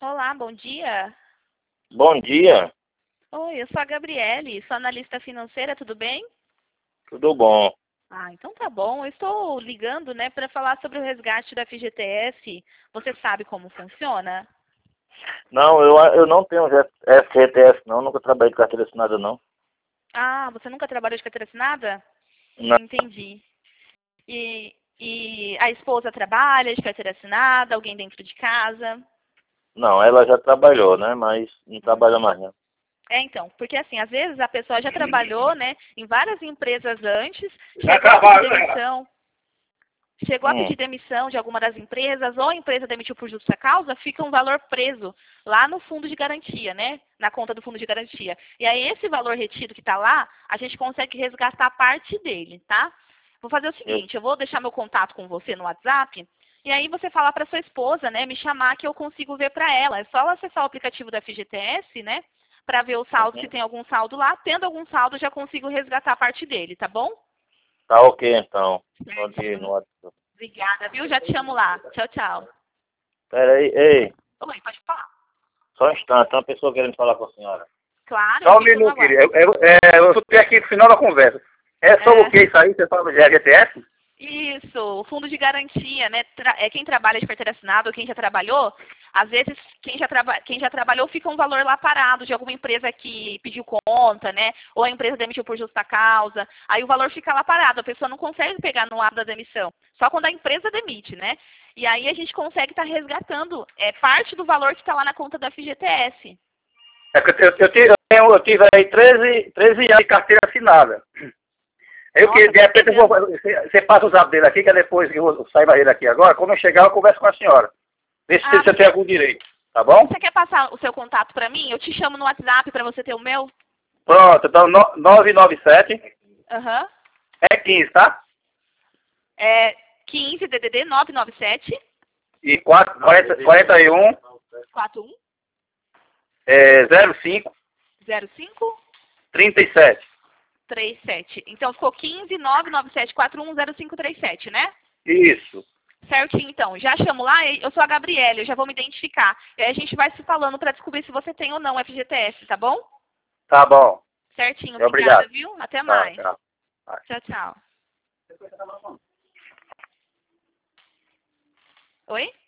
Olá, bom dia. Bom dia, Oi, eu sou a Gabriele, sou analista financeira, tudo bem? tudo bom? Ah, então tá bom. Eu estou ligando, né, para falar sobre o resgate da FGTS. Você sabe como funciona? Não, eu não tenho FGTS não, nunca trabalhei de carteira assinada não. Ah, você nunca trabalhou de carteira assinada? Não, Entendi. E a esposa trabalha de carteira assinada, alguém dentro de casa? não, ela já trabalhou, né, mas não trabalha mais não. Então, porque assim, às vezes a pessoa já trabalhou, né, em várias empresas antes, Já chegou a pedir trabalho, né? demissão, chegou a pedir demissão de alguma das empresas, ou a empresa demitiu por justa causa, fica um valor preso lá no fundo de garantia, né? Na conta do fundo de garantia. E aí, esse valor retido que está lá, a gente consegue resgatar parte dele, tá? Vou fazer o Eu, seguinte, eu vou deixar meu contato com você no WhatsApp, e aí você fala para sua esposa, né, me chamar que eu consigo ver para ela. É só ela acessar o aplicativo da FGTS, né, para ver o saldo, se uhum. tem algum saldo lá. Tendo algum saldo, eu já consigo resgatar parte dele, tá bom? Tá ok então, pode ir Certinho. no WhatsApp. Obrigada, viu? Já te chamo lá. Tchau, tchau. Pera aí, ei, Oi, pode falar. só um instante, tem uma pessoa querendo falar com a senhora. Claro, eu Só um fico no minuto, aguardo. querido. Eu escutei aqui no final da conversa. É sobre o que É, isso aí? Você fala de FGTS? isso, o fundo de garantia, né? É quem trabalha de carteira assinada ou quem já trabalhou, às vezes quem já trabalhou fica um valor lá parado de alguma empresa que pediu conta, né? Ou a empresa demitiu por justa causa. Aí o valor fica lá parado, a pessoa não consegue pegar no ato da demissão. Só quando a empresa demite, né? E aí a gente consegue estar resgatando parte do valor que está lá na conta da FGTS. É que eu tive aí 13 anos de carteira assinada. Eu que, Nossa, de repente, três anos. você passa o zap dele aqui, que depois que eu saio dele aqui agora, quando eu chegar, eu converso com a senhora. Vê se Ah, você tem algum direito, tá bom? você quer passar o seu contato para mim? Eu te chamo no WhatsApp para você ter o meu? Pronto, então 997 Aham. é 15, tá? É 15 DDD 997 E 41 41 05 05 37. 37. Então ficou 15 997 41 0537, né? Isso. Certinho, então. Já chamo lá, eu sou a Gabriela, eu já vou me identificar. E aí a gente vai se falando para descobrir se você tem ou não FGTS, tá bom? Tá bom. Certinho, obrigada, Obrigado. viu? Até Tá, mais. tchau. Tchau, tchau. Oi?